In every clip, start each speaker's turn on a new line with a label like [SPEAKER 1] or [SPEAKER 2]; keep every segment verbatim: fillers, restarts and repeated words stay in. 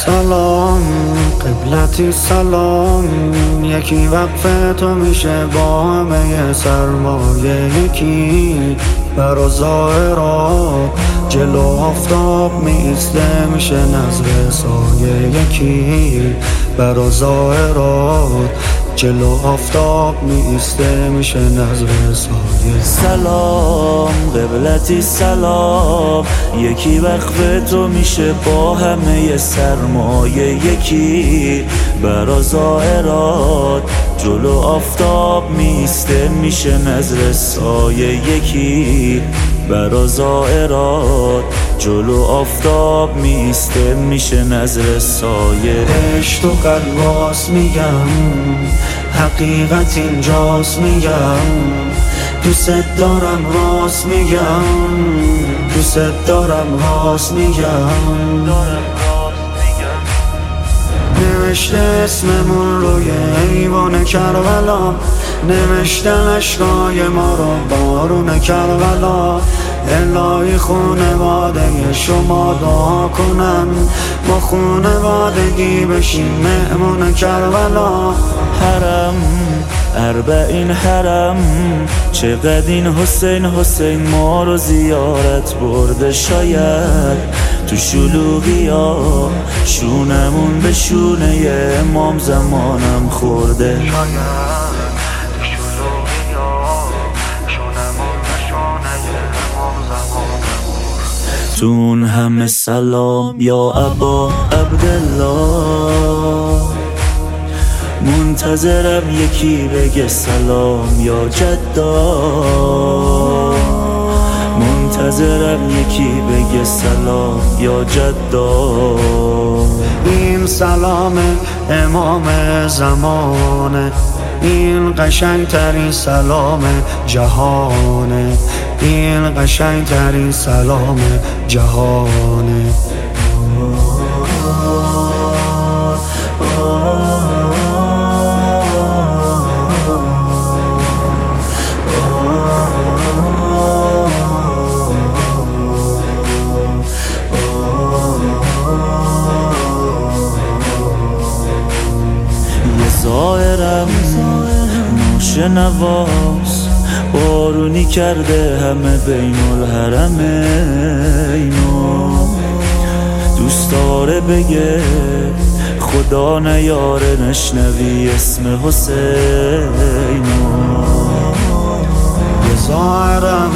[SPEAKER 1] سلام قبلتی سلام، یکی وقف تو میشه با همه سرمایه، یکی برا ظاهرات جلو آفتاب میسته میشه نظر سایه، یکی برا ظاهرات جلو آفتاب میسته میشه نظر سایه.
[SPEAKER 2] سلام قبلتی سلام، یکی وقف تو میشه با همه سرمایه، یکی برا ظاهرات جلو آفتاب میسته میشه نظر سایه، یکی برا ظاهرات جلو آفتاب میسته میشه نظر سایه.
[SPEAKER 1] عشق و قلباس میگم، حقیقت اینجاست میگم، دوست دارم راست میگم، دوست دارم راست میگم. نوشته اسممون روی ایوان کربلا، نوشتن اشکای ما رو بارون کربلا. الهی خونواده شما دعا کنن، ما خونوادگی بشیم مهمون کربلا.
[SPEAKER 2] حرم اربعین حرم، چقدر این حسین حسین ما رو زیارت برده، شاید تو شلوغی ها شونمون به شونه امام زمانم خورده. تون همه سلام یا ابا عبدالله، منتظرم یکی بگه سلام یا جدا، منتظرم یکی بگه سلام یا جدا.
[SPEAKER 1] این سلام امام زمانه، این قشنگ ترین سلام جهانه، این قشنگ ترین سلام جهانه.
[SPEAKER 2] ظاهرم ناشنواس، بارونی کرده همه بین الحرمینو، دوست داره بگه خدا نیاره نشنوی اسم حسینو.
[SPEAKER 1] یه ظاهرم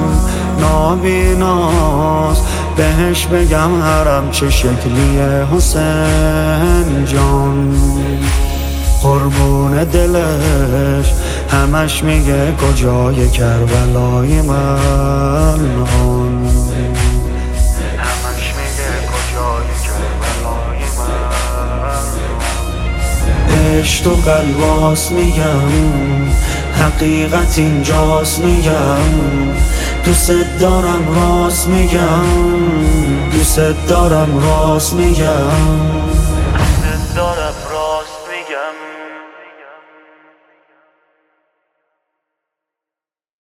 [SPEAKER 1] نابیناست، بهش بگم حرم چه شکلیه حسین جان، قربون دلش همش میگه کجای کربلای من، همش میگه کجای کربلای من. عشق و قلباس میگم، حقیقت اینجاست میگم، دوست دارم راست میگم، دوست دارم راست میگم، دوست دارم